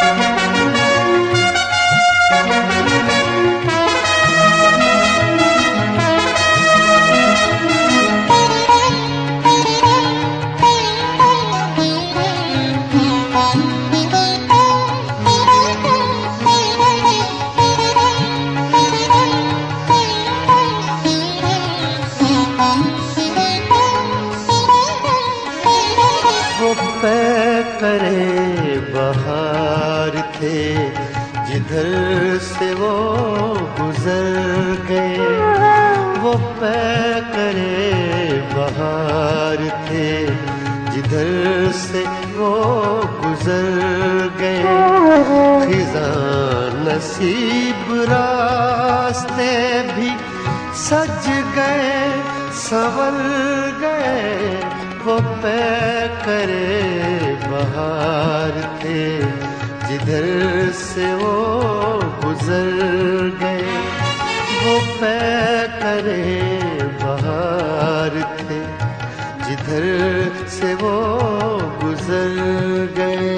करे बहार थे जिधर से वो गुजर गए, वो पै करे बहार थे जिधर से वो गुजर गए। खिज़ां नसीब रास्ते भी सज गए संवर गए, वो पै करे बहार थे जिधर से वो गुजर गए, वो पै करे बहार थे जिधर से वो गुजर गए।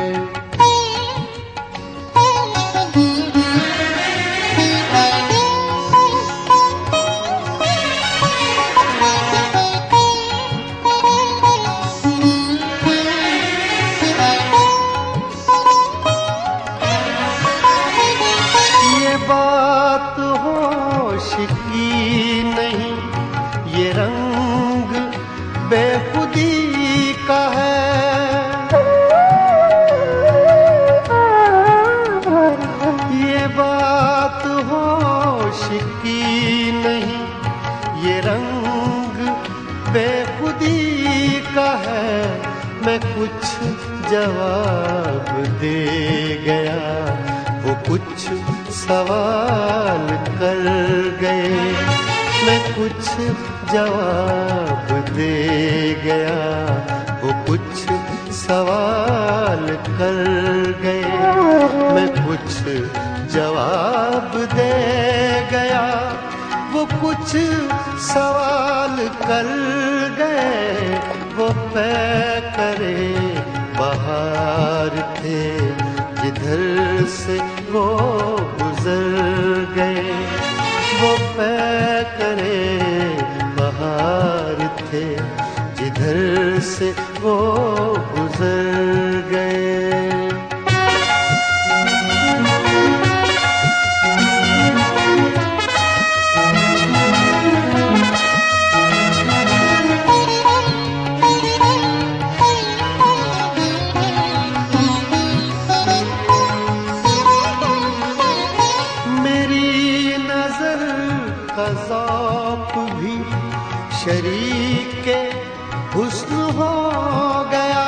बात होश की नहीं, ये रंग बेखुदी का है। ये बात होश की नहीं, ये रंग बेखुदी का है। मैं कुछ जवाब दे गया, वो कुछ सवाल कर गए। मैं कुछ जवाब दे गया, वो कुछ सवाल कर गए। मैं कुछ जवाब दे गया, वो कुछ सवाल कर गए। वो पै करे बहार थे जिधर से वो गुजर गए, वो पै करे बहार थे जिधर से वो गुजर गए। ज़ौक़ भी शरीके हुस्न हो गया।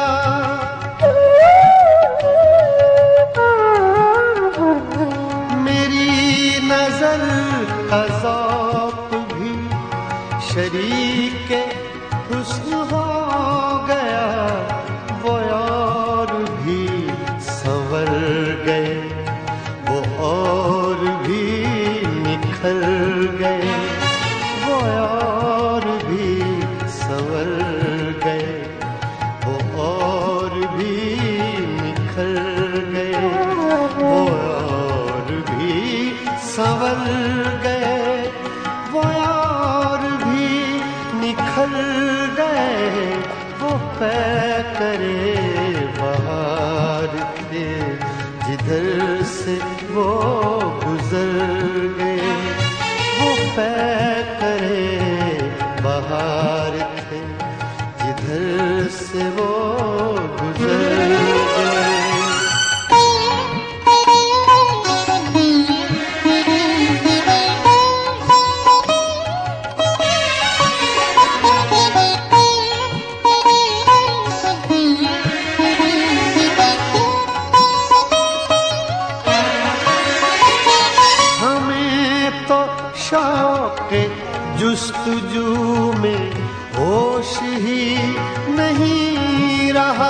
मेरी नज़र का ज़ौक़ भी शरीके हुस्न हो गया। वो और भी संवर गए, वो और भी निखर गए, वो और भी संवर गए, वो और भी निखर गए, वो और भी संवर गए, वो और भी निखर गए। वो पै करे बहार थे जिधर से वो गुजर गए, वो पै करे बहार थे जिधर से वो गुजर गए। शौक़े जुस्तजू में होश ही नहीं रहा।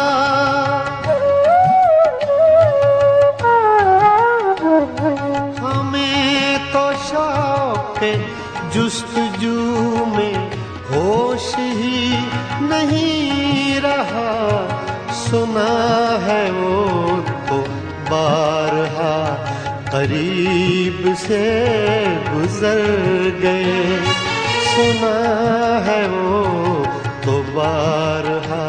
हमें तो शौक़े जुस्तजू में होश ही नहीं रहा। सुना है वो तो बारहा करीब से गुजर गए। सुना है वो तो बारहा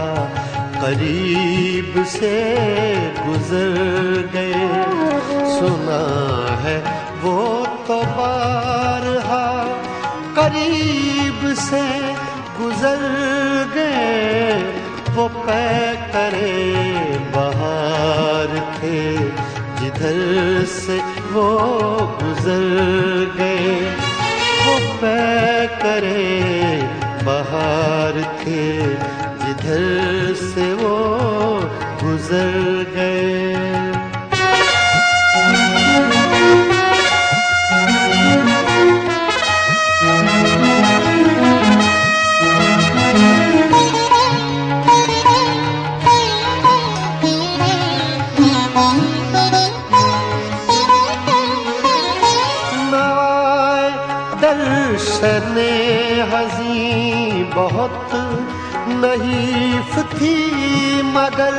करीब से गुजर गए। सुना है वो तो बारहा करीब से गुजर गए। वो पैकरे बहार थे जिधर से वो गुजर गए। वो पैकरे बहार थे जिधर से वो गुजर गए। दर्शने हज़ीं बहुत नहीफ थी मगर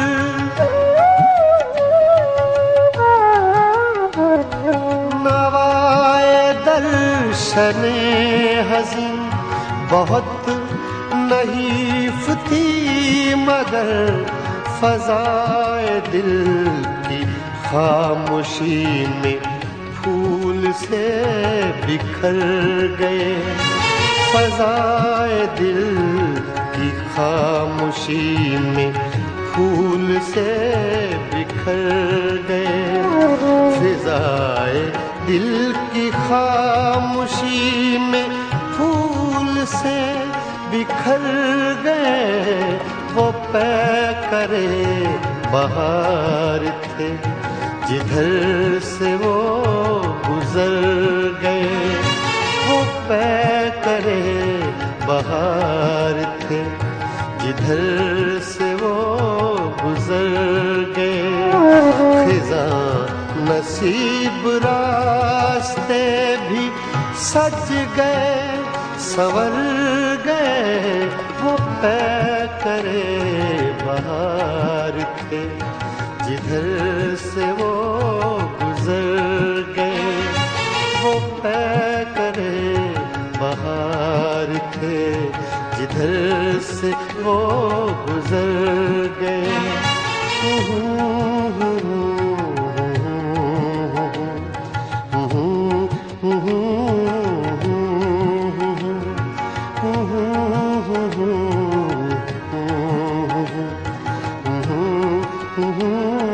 नवाए दर्शने हज़ीं बहुत नहीफ थी मगर फ़ज़ाए दिल की खामोशी में फूल से बिखर गए। फ़ज़ाए दिल की खामोशी में फूल से बिखर गए। फ़ज़ाए दिल की खामोशी में फूल से बिखर गए। वो पैकरे बहार थे जिधर से वो गुजर गए। वो पैकरे बहार थे जिधर से वो गुजर गए। खिज़ां नसीब रास्ते भी सज गए संवर गए। वो पैकरे बहार थे जिधर से वो गुजर गए। वो पैकरे बहार थे जिधर से वो गुजर गए। Mm-hmm.